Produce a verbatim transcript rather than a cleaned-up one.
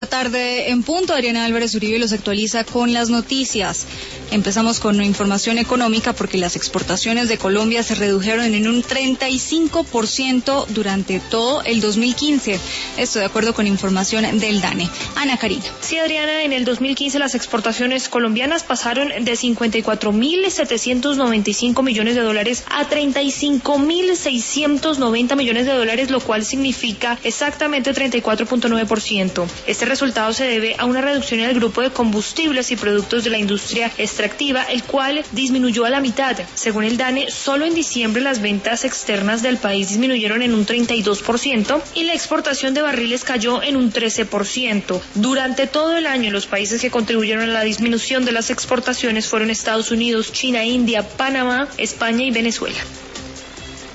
tarde en punto. Adriana Álvarez Uribe los actualiza con las noticias. Empezamos con información económica porque las exportaciones de Colombia se redujeron en un treinta y cinco por ciento durante todo el dos mil quince. Esto de acuerdo con información del DANE. Ana Karina. Sí, Adriana, en el dos mil quince las exportaciones colombianas pasaron de cincuenta y cuatro mil setecientos noventa y cinco millones de dólares a treinta y cinco mil seiscientos noventa millones de dólares, lo cual significa exactamente treinta y cuatro punto nueve por ciento. Este resultado se debe a una reducción en el grupo de combustibles y productos de la industria extractiva, el cual disminuyó a la mitad. Según el DANE, solo en diciembre las ventas externas del país disminuyeron en un treinta y dos por ciento y la exportación de barriles cayó en un trece por ciento. Durante todo el año, los países que contribuyeron a la disminución de las exportaciones fueron Estados Unidos, China, India, Panamá, España y Venezuela.